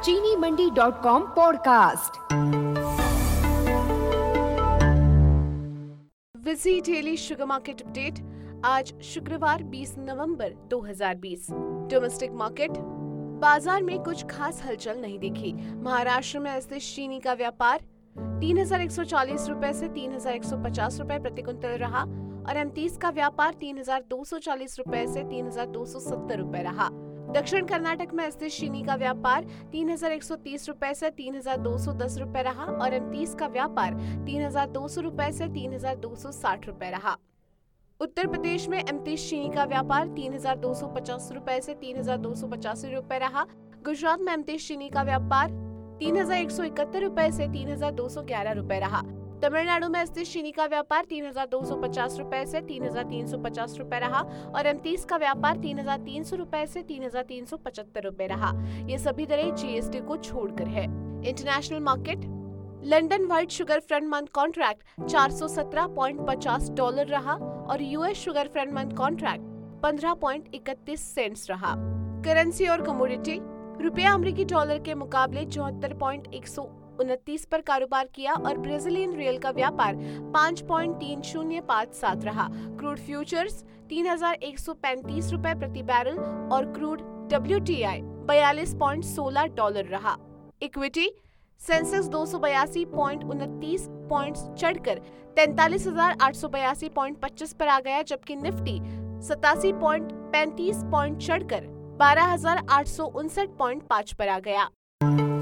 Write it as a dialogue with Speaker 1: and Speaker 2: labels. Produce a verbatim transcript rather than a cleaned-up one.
Speaker 1: चीनी Mandi dot com podcast.
Speaker 2: विजी daily sugar market update. आज शुक्रवार बीस नवंबर दो हज़ार बीस। डोमेस्टिक मार्केट बाजार में कुछ खास हलचल नहीं दिखी। महाराष्ट्र में स्थित चीनी का व्यापार तीन हजार एक सौ चालीस रुपए से तीन हजार एक सौ पचास रुपए प्रति क्विंटल रहा और एम तीस का व्यापार तीन हजार दो सौ चालीस रुपए से तीन हजार दो सौ सत्तर रुपए रहा। दक्षिण कर्नाटक में स्थित चीनी का व्यापार तीन हजार एक सौ तीस रुपए से तीन हजार दो सौ दस रुपए रहा और एम तीस का व्यापार तीन हजार दो सौ रुपए से तीन हजार दो सौ साठ रुपए रहा। उत्तर प्रदेश में एम तीस चीनी का व्यापार तीन हजार दो सौ पचास रुपए से तीन हजार दो सौ पचासी रुपए रहा। गुजरात में एम तीस चीनी का व्यापार तीन हजार एक सौ इकहत्तर रुपए से तीन हजार दो सौ ग्यारह रुपए रहा। तमिलनाडु में स्थित चीनी का व्यापार तीन हजार दो सौ पचास रुपए से तीन हजार तीन सौ पचास रुपए रहा और एम तीस का व्यापार तीन हजार तीन सौ रुपए से तीन हजार तीन सौ पचहत्तर रुपए रहा। ये सभी दरें जीएसटी को छोड़कर है। International market London white sugar front month contract चार सौ सत्रह पॉइंट पचास डॉलर रहा और US sugar front month contract पंद्रह पॉइंट इकतीस सेंट्स रहा। करेंसी और कमोडिटी रुपया अमेरिकी डॉलर के मुकाबले चौहत्तर पॉइंट एक सौ उनतीस पर कारोबार किया और ब्राजीलियन रियल का व्यापार पाँच पॉइंट तीन शून्य पाँच सात रहा। क्रूड फ्यूचर्स तीन हजार एक सौ पैंतीस रुपए प्रति बैरल और क्रूड डब्ल्यूटीआई बयालीस पॉइंट सोलह डॉलर रहा। इक्विटी सेंसेक्स दो सौ बयासी पॉइंट उनतीस पॉइंट्स चढ़कर तैंतालीस हजार आठ सौ बयासी पॉइंट पच्चीस पर आ गया, जबकि निफ्टी सतासी पॉइंट पैंतीस पॉइंट चढ़कर बारह हजार आठ सौ उनसठ पॉइंट पाँच पर आ गया।